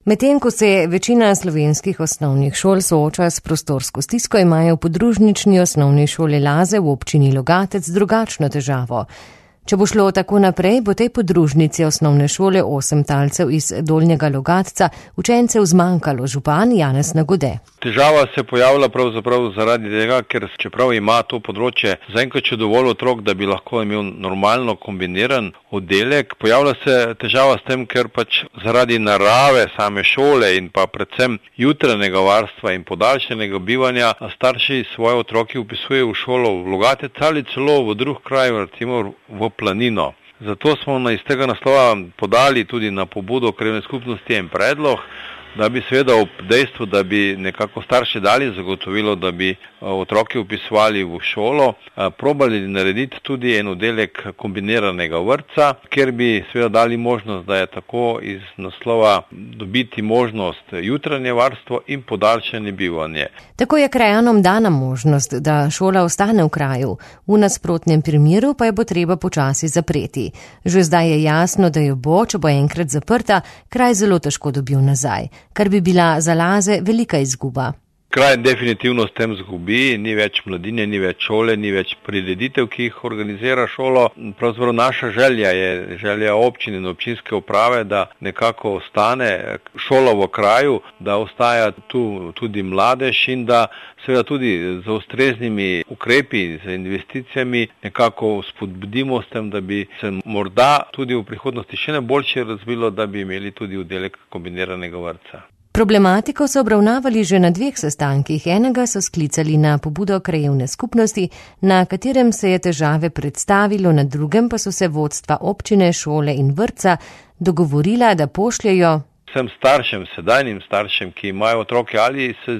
Medtem ko se večina slovenskih osnovnih šol sooča s prostorsko stisko, imajo v podružnični osnovni šoli Laze v občini Logatec drugačno težavo. Če bo šlo tako naprej, bo tej podružnici osnovne šole 8 talcev iz Dolnjega Logatca učencev zmanjkalo, župan Janez Nagode. Težava se pojavlja pravzaprav zaradi tega, ker čeprav ima to področje zaenkrat še dovolj otrok, da bi lahko imel normalno kombiniran oddelek, pojavlja se težava s tem, ker pač zaradi narave same šole in pa predvsem jutranjega varstva in podaljšanega bivanja starši svoje otroke vpisujejo v šolo v Logatec ali celo v drug kraj, recimo v Planino. Zato smo iz tega naslova podali tudi na pobudo krajevne skupnosti en predlog, da bi seveda ob dejstvu, da bi nekako starši dali zagotovilo, da bi otroke vpisovali v šolo, probali narediti tudi en oddelek kombiniranega vrtca, kjer bi seveda dali možnost, da je tako iz naslova dobiti možnost jutranje varstvo in podaljšanje bivanje. Tako je krajanom dana možnost, da šola ostane v kraju, v nasprotnem primeru pa jo bo treba počasi zapreti. Že zdaj je jasno, da jo bo, če bo enkrat zaprta, kraj zelo težko dobil nazaj, kar bi bila za Laze velika izguba. Kraj definitivno s tem zgubi, ni več mladine, ni več šole, ni več prireditev, ki jih organizira šolo. Pravzaprav naša želja je želja občine in občinske uprave, da nekako ostane šola v kraju, da ostaja tu tudi mladež in da seveda tudi z ustreznimi ukrepi, z investicijami nekako spodbudimo s tem, da bi se morda tudi v prihodnosti še najboljše razvilo, da bi imeli tudi oddelek kombiniranega vrtca. Problematiko so obravnavali že na 2 sestankih. Enega so sklicali na pobudo krajevne skupnosti, na katerem se je težave predstavilo, na drugem pa so se vodstva občine, šole in vrtca dogovorila, da pošljejo vsem staršem, sedajnim staršem, ki imajo otroke ali se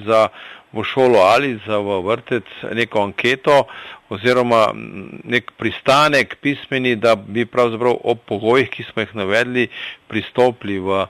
v šolo ali v vrtec, neko anketo oziroma nek pristanek pismeni, da bi pravzaprav ob pogojih, ki smo jih navedli, pristopili v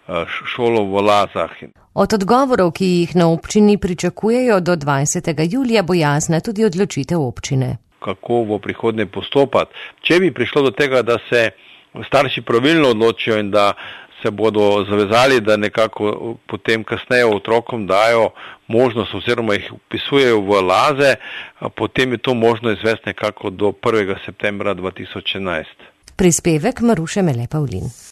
šolo v Lazah. Od odgovorov, ki jih na občini pričakujejo do 20. julija, bo jasna tudi odločitev občine. Kako v prihodnje postopati? Če bi prišlo do tega, da se starši pravilno odločijo in da se bodo zavezali, da nekako potem kasneje otrokom dajo možnost oziroma jih vpisujejo v Laze, potem je to možno izvesti nekako do 1. septembra 2011. Prispevek Maruše Mele Pavlin.